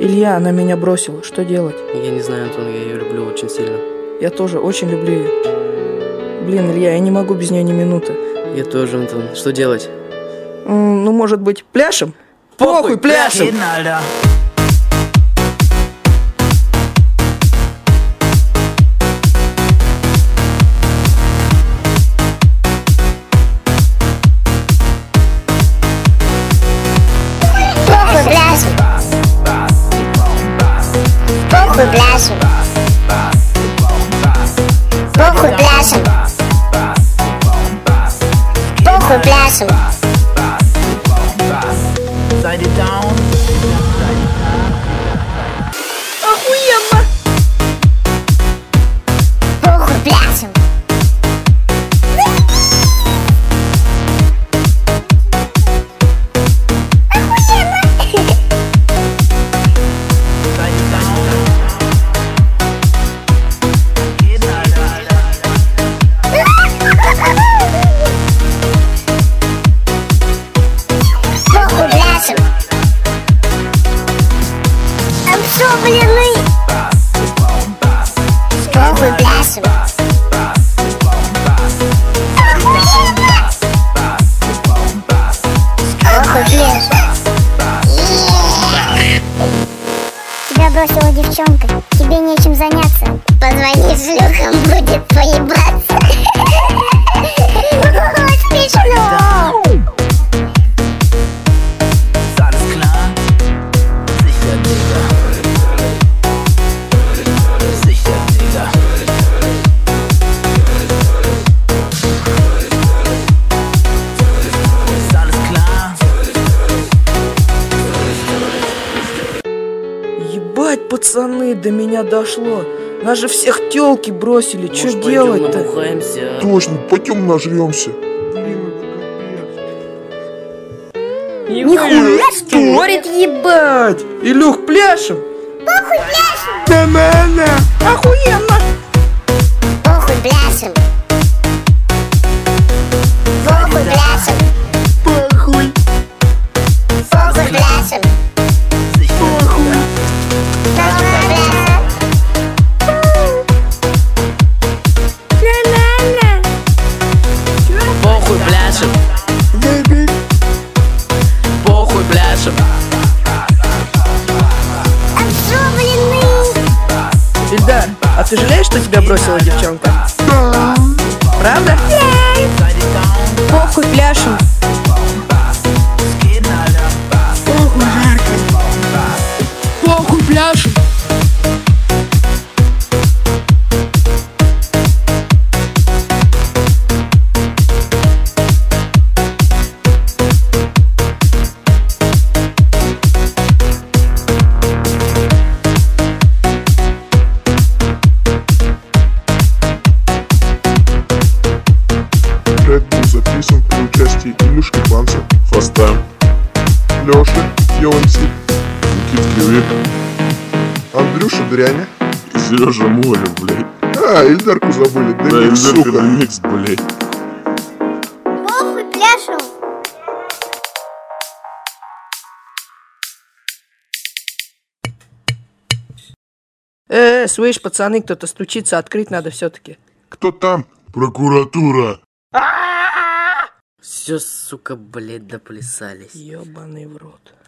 Илья, она меня бросила. Что делать? Я не знаю, Антон, я ее люблю очень сильно. Я тоже очень люблю ее. Блин, Илья, я не могу без нее ни минуты. Я тоже, Антон. Что делать? Ну, может быть, пляшем? Похуй, пляшем! Похуй пляшем. Похуй пляшем. Похуй пляшем. Охуенно! Похуй пляшем. Обсобленный. Похуй пляшем. Похуй пляшем. Тебя бросила девчонка, тебе нечем заняться. Позвони шлюхам, будет поебаться. Смешно. Ебать, пацаны, до меня дошло. Нас же всех тёлки бросили. Чё делать-то? Набухаемся? Точно, пойдем нажремся. Нихуя спорит, ебать! Илюх, пляшем! Похуй пляшем. Нормально! Охуенно! Похуй пляшем. Похуй пляшем. Похуй! Похуй пляшем. Похуй! Похуй пляшем. Похуй пляшем. Обсобленный. Ильдар, а ты жалеешь, что тебя бросила девчонка? Да. Правда? Похуй, пляшем. Похуй, жарко. Похуй, пляшем. Трек был записан при участии Илюшки Банца, Фаста, Лёши, Йонси, Никит Кивик, Андрюша Дряня и Сережа Моля, блядь. Ильдарку забыли, да микс, сука. Микс, блядь. Похуй пляшем. Слышь, пацаны, кто-то стучится, открыть надо все-таки. Кто там? Прокуратура. Все, сука, блядь, доплясались. Ёбаный в рот.